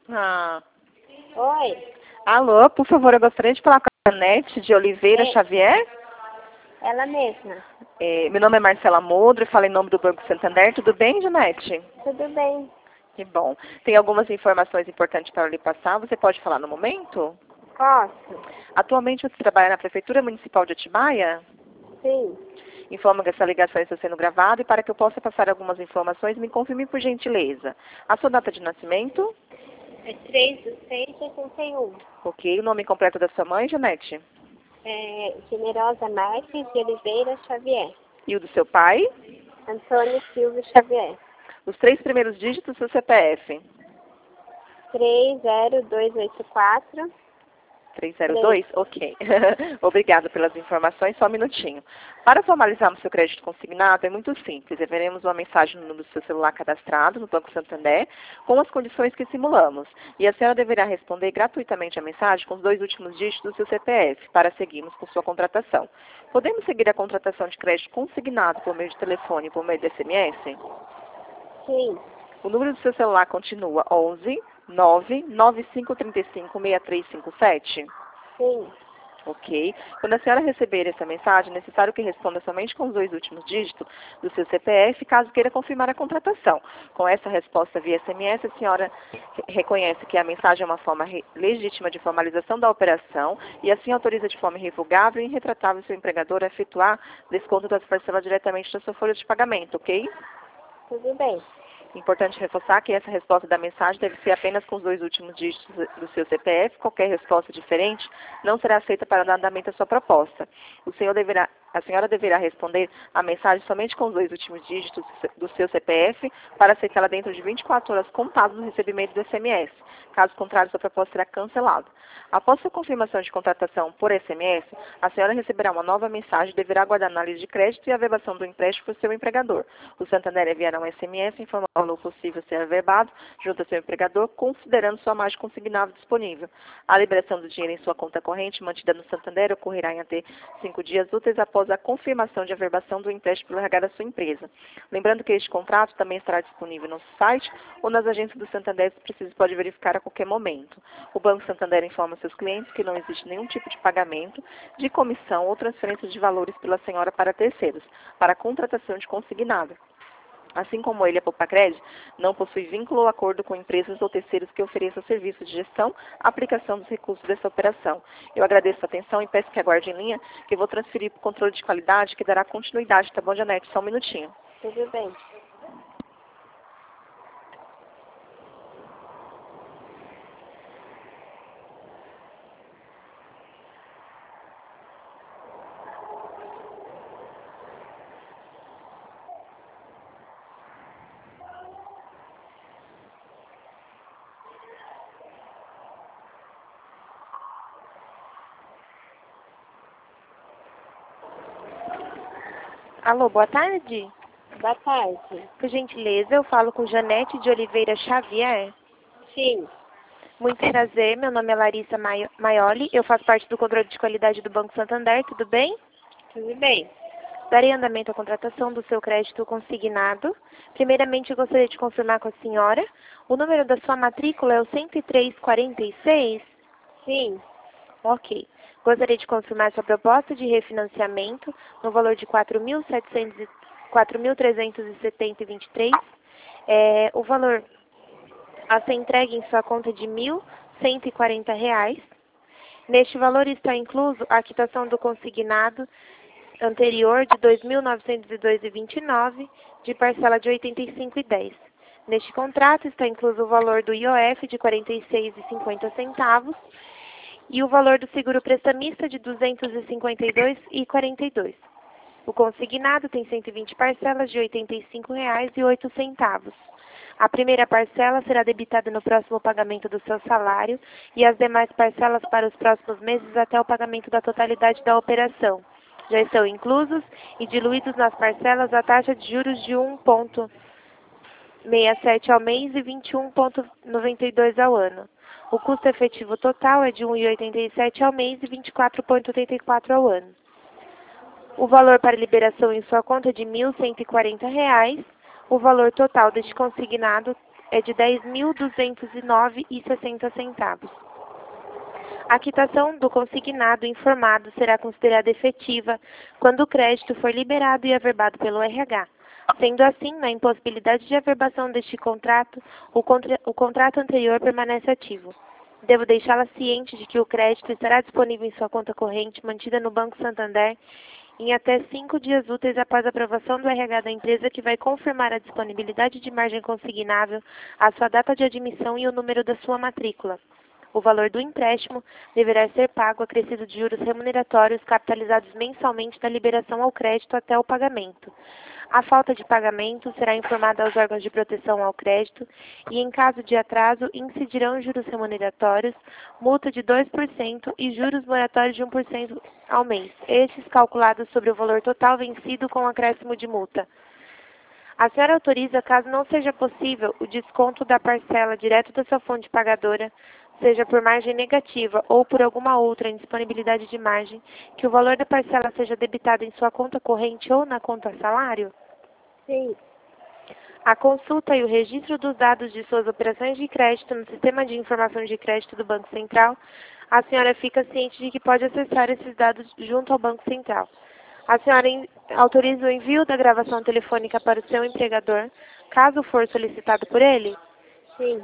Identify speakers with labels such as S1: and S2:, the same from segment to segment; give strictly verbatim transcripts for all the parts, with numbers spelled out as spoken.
S1: Ah.
S2: Oi,
S1: Alô, por favor, eu gostaria de falar com a Janete de Oliveira
S2: Ei.
S1: Xavier.
S2: ela mesma.
S1: É, meu nome é Marcela Modro, falo em nome do Banco Santander. Tudo bem, Janete?
S2: Tudo bem?
S1: Que bom. Tem algumas informações importantes para lhe passar. Você pode falar no momento?
S2: Posso?
S1: Atualmente você trabalha na Prefeitura Municipal de Atibaia?
S2: Sim.
S1: Informo que essa ligação está sendo gravada e para que eu possa passar algumas informações, me confirme por gentileza. A sua data de nascimento?
S2: É três de seis de oitenta e um.
S1: Ok. O nome completo da sua mãe, Janete?
S2: É Generosa Marques de Oliveira Xavier.
S1: E o do seu pai?
S2: Antônio Silva Xavier.
S1: Os três primeiros dígitos do seu C P F?
S2: três zero dois oito quatro.
S1: três zero dois? Ok. Obrigada pelas informações. Só um minutinho. Para formalizarmos seu crédito consignado, é muito simples. Enviaremos uma mensagem no número do seu celular cadastrado no Banco Santander com as condições que simulamos. E a senhora deverá responder gratuitamente a mensagem com os dois últimos dígitos do seu C P F para seguirmos com sua contratação. Podemos seguir a contratação de crédito consignado por meio de telefone e por meio de S M S?
S2: Sim.
S1: O número do seu celular continua onze nove nove cinco três cinco seis três cinco sete?
S2: Sim.
S1: Ok. Quando a senhora receber essa mensagem, é necessário que responda somente com os dois últimos dígitos do seu C P F, caso queira confirmar a contratação. Com essa resposta via S M S, a senhora reconhece que a mensagem é uma forma legítima de formalização da operação e assim autoriza de forma irrevogável e irretratável seu empregador a efetuar desconto das parcelas diretamente da sua folha de pagamento, ok?
S2: Tudo bem.
S1: Importante reforçar que essa resposta da mensagem deve ser apenas com os dois últimos dígitos do seu C P F. Qualquer resposta diferente não será aceita para dar andamento à sua proposta. O senhor deverá, a senhora deverá responder a mensagem somente com os dois últimos dígitos do seu C P F para aceitá-la dentro de vinte e quatro horas contadas do recebimento do S M S. Caso contrário, sua proposta será cancelada. Após sua confirmação de contratação por S M S, a senhora receberá uma nova mensagem e deverá aguardar a análise de crédito e a averbação do empréstimo por seu empregador. O Santander enviará um S M S informando o valor possível ser averbado junto ao seu empregador, considerando sua margem consignável disponível. A liberação do dinheiro em sua conta corrente mantida no Santander ocorrerá em até cinco dias úteis após a confirmação de averbação do empréstimo pelo R H da sua empresa. Lembrando que este contrato também estará disponível no site ou nas agências do Santander, se preciso pode verificar a qualquer momento. O Banco Santander informa seus clientes que não existe nenhum tipo de pagamento, de comissão ou transferência de valores pela senhora para terceiros, para a contratação de consignado. Assim como ele, a Popacred, não possui vínculo ou acordo com empresas ou terceiros que ofereçam serviços de gestão, aplicação dos recursos dessa operação. Eu agradeço a atenção e peço que aguarde em linha, que eu vou transferir para o controle de qualidade, que dará continuidade, tá bom, Janete? Só um minutinho.
S2: Tudo bem.
S3: Alô, boa tarde.
S2: Boa tarde.
S3: Por gentileza, eu falo com Janete de Oliveira Xavier.
S2: Sim.
S3: Muito prazer, meu nome é Larissa Mai- Maioli, eu faço parte do controle de qualidade do Banco Santander, tudo bem?
S2: Tudo bem.
S3: Darei andamento à contratação do seu crédito consignado. Primeiramente, eu gostaria de confirmar com a senhora. O número da sua matrícula é o cento e três quarenta e seis?
S2: Sim.
S3: Ok. Gostaria de confirmar sua proposta de refinanciamento no valor de quatro mil trezentos e setenta vírgula vinte e três. É, o valor a ser entregue em sua conta de mil cento e quarenta reais. Neste valor está incluso a quitação do consignado anterior de dois mil novecentos e dois vírgula vinte e nove, de parcela de oitenta e cinco vírgula dez. Neste contrato está incluso o valor do I O F de quarenta e seis vírgula cinquenta centavos e o valor do seguro prestamista de duzentos e cinquenta e dois vírgula quarenta e dois. O consignado tem cento e vinte parcelas de oitenta e cinco reais e oito centavos. A primeira parcela será debitada no próximo pagamento do seu salário e as demais parcelas para os próximos meses até o pagamento da totalidade da operação. Já estão inclusos e diluídos nas parcelas a taxa de juros de um vírgula sessenta e sete ao mês e vinte e um vírgula noventa e dois ao ano. O custo efetivo total é de um vírgula oitenta e sete ao mês e vinte e quatro vírgula oitenta e quatro ao ano. O valor para liberação em sua conta é de mil cento e quarenta reais. O valor total deste consignado é de dez mil duzentos e nove reais e sessenta centavos. A quitação do consignado informado será considerada efetiva quando o crédito for liberado e averbado pelo R H. Sendo assim, na impossibilidade de averbação deste contrato, o, contra o contrato anterior permanece ativo. Devo deixá-la ciente de que o crédito estará disponível em sua conta corrente mantida no Banco Santander em até cinco dias úteis após a aprovação do R H da empresa, que vai confirmar a disponibilidade de margem consignável, a sua data de admissão e o número da sua matrícula. O valor do empréstimo deverá ser pago acrescido de juros remuneratórios capitalizados mensalmente da liberação ao crédito até o pagamento. A falta de pagamento será informada aos órgãos de proteção ao crédito e, em caso de atraso, incidirão juros remuneratórios, multa de dois por cento e juros moratórios de um por cento ao mês, estes calculados sobre o valor total vencido com acréscimo de multa. A senhora autoriza, caso não seja possível, o desconto da parcela direto da sua fonte pagadora, seja por margem negativa ou por alguma outra indisponibilidade de margem, que o valor da parcela seja debitado em sua conta corrente ou na conta salário?
S2: Sim.
S3: A consulta e o registro dos dados de suas operações de crédito no Sistema de Informação de Crédito do Banco Central, a senhora fica ciente de que pode acessar esses dados junto ao Banco Central. A senhora autoriza o envio da gravação telefônica para o seu empregador, caso for solicitado por ele?
S2: Sim.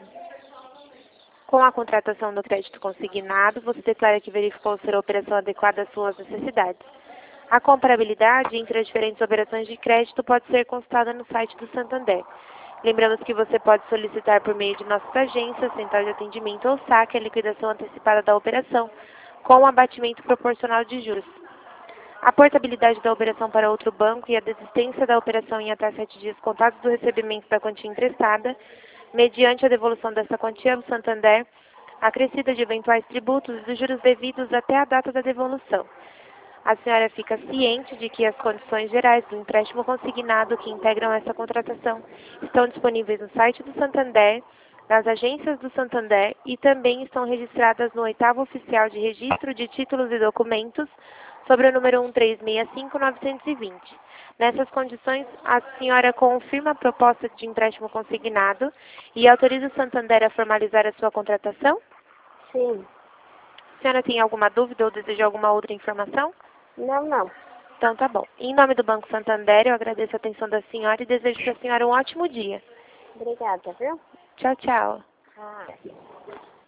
S3: Com a contratação do crédito consignado, você declara que verificou ser a operação adequada às suas necessidades. A comparabilidade entre as diferentes operações de crédito pode ser consultada no site do Santander. Lembramos que você pode solicitar por meio de nossas agências, central de atendimento ou saque a liquidação antecipada da operação, com um abatimento proporcional de juros. A portabilidade da operação para outro banco e a desistência da operação em até sete dias contados do recebimento da quantia emprestada, mediante a devolução dessa quantia ao Santander, acrescida de eventuais tributos e dos juros devidos até a data da devolução. A senhora fica ciente de que as condições gerais do empréstimo consignado que integram essa contratação estão disponíveis no site do Santander, nas agências do Santander e também estão registradas no oitavo oficial de registro de títulos e documentos, sobre o número um três seis cinco nove dois zero. Nessas condições, a senhora confirma a proposta de empréstimo consignado e autoriza o Santander a formalizar a sua contratação?
S2: Sim.
S3: A senhora tem alguma dúvida ou deseja alguma outra informação?
S2: Não, não.
S3: Então tá bom. Em nome do Banco Santander, eu agradeço a atenção da senhora e desejo para a senhora um ótimo dia.
S2: Obrigada, viu?
S3: Tchau, tchau.
S2: Ah.